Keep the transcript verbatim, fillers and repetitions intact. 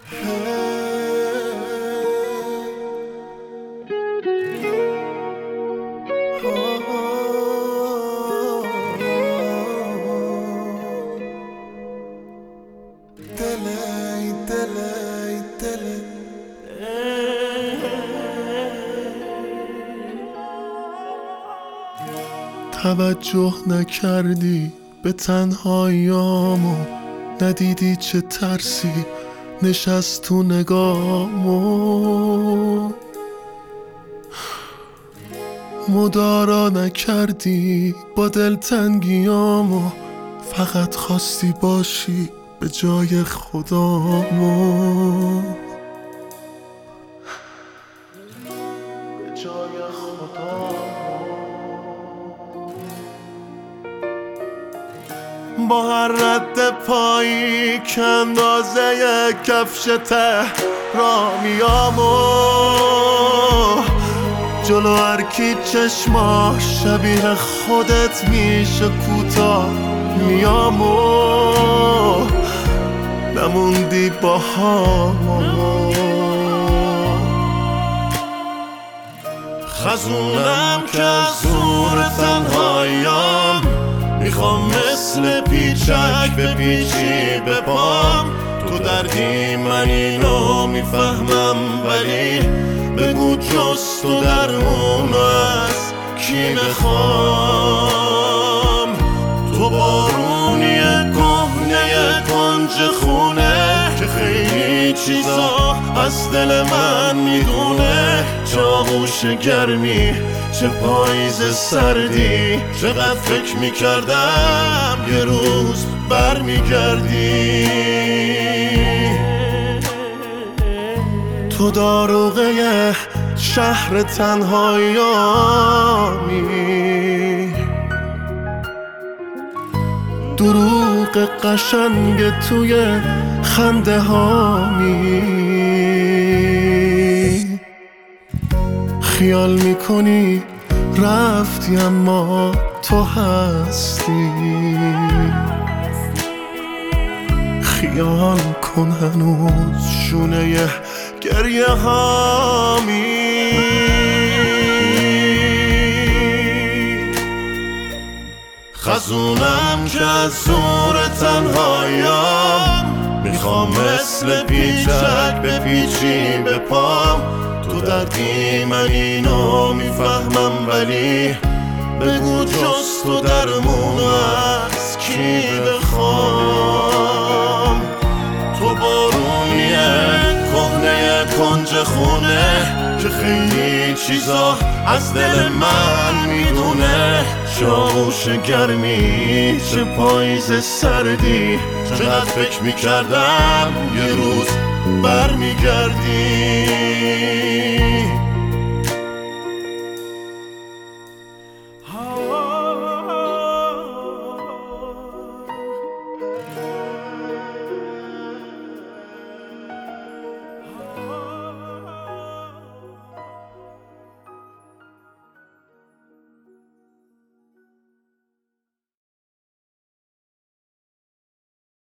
دلی دلی دلی توجه نکردی به تنهاییامو، ندیدی چه ترسی نشست تو نگامو، مدارا نکردی با دلتنگیامو، فقط خواستی باشی به جای خدامو، به جای خدامو. با هر رد پایی که اندازه کفش تهرامیامو، جلو هر کی چشماش شبیه خودت میشه کوتاه میامو، نموندی با هم. خزونم که از زور تنهاییام، میخوام مثل پیچک به پیچی به پام، تو دردی من اینو میفهمم، ولی بگو جز تو درمون از کی بخوام. تو بارونی کهنه کنج خونه که خیلی چیزا از دل من میدونه، چه آغوش گرمی چه پاییز سردی، چقدر فکر میکردم یه روز برمیگردی. تو داروغه شهر تنهاییامی، دروغ قشنگ توی خنده هامی، خیال میکنی رفتی اما تو هستی، خیال کن هنوز شونه گریه هامی. خزونم که از زور تنهاییام، میخوام مثل پیچک به پیچی به پام، تو دردی من اینو میفهمم، ولی بگو جز تو درمون از کی بخوام. تو بارونیه کهنه کنج خونه که خیلی چیزا از دل من میدونه، چه آغوش گرمی چه پاییز سردی، چقدر فکر میکردم یه روز برمیگردی.